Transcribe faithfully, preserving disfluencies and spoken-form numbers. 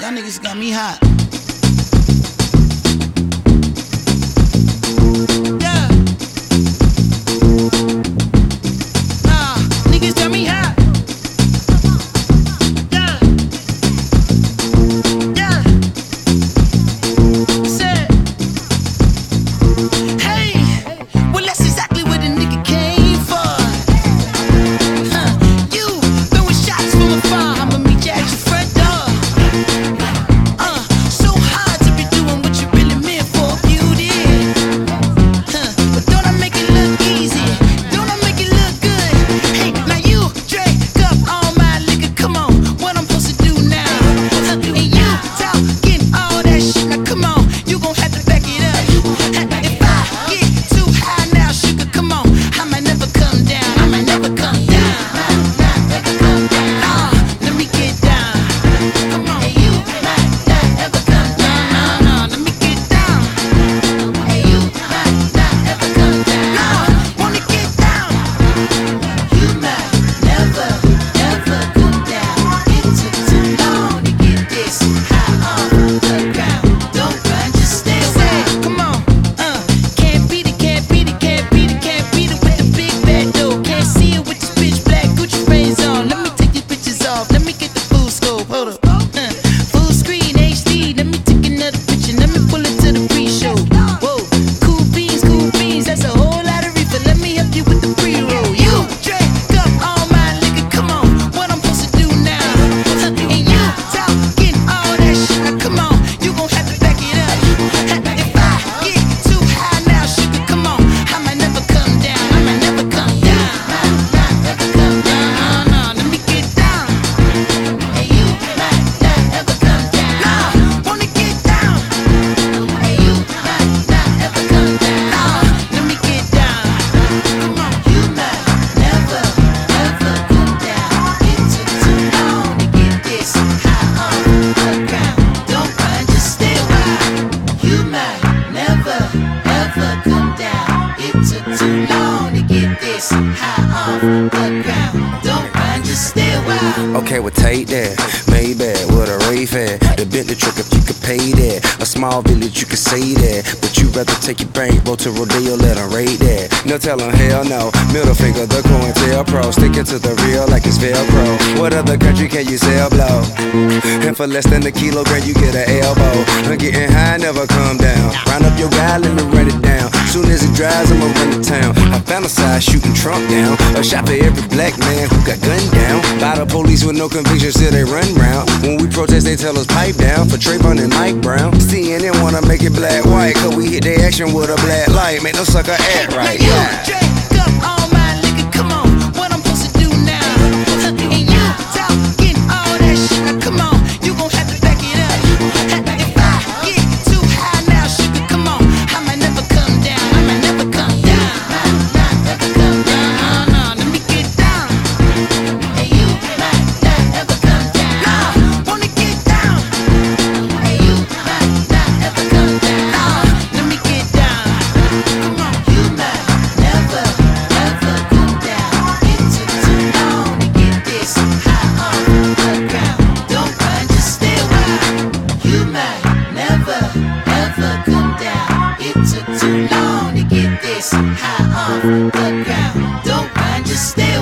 Y'all niggas got me hot. Yeah. Nah, niggas got me hot. Yeah. Yeah. Said, hey, well that's exactly what a nigga came for. Huh. You throwing shots from afar, I'ma meet you at your front door. Okay, well take that, Maybach with a rave at. The Bentley truck if you could pay that. A small village you could say that, but you rather take your bankroll to Rodeo, let them raid that. No tell them hell no, middle finger the COINTELPRO. Stick it to the real like it's Velcro. What other country can you sell blow? And for less than a kilogram you get an elbow. I'm getting high, never come down. Round up your guy, let me run it down. Soon as it dries, I'ma run to town. I fantasize shooting Trump down. A shot for every black man who got gunned down. By the police with no conviction, still they run round. When we protest, they tell us pipe down. For Trayvon and Mike Brown. C N N wanna make it black white, cause we hit their action with a black light. Make no sucker act right. Now you drink up all my liquor, come on. What I'm supposed to do now? And you talking all that shit, now come on. You gon' have to back it up. If I get too high now, sugar, come on. I might never come down. I might never come down. Never come down. No, let me get down. And you might not ever come down. No, wanna get down. And you might not ever come down. No, let me get down. Come on, you might never ever come down. It took too long to get this high off the ground. Don't run, just stay around. You might never ever come down. It took too long to get this high off the ground. Don't run, just stay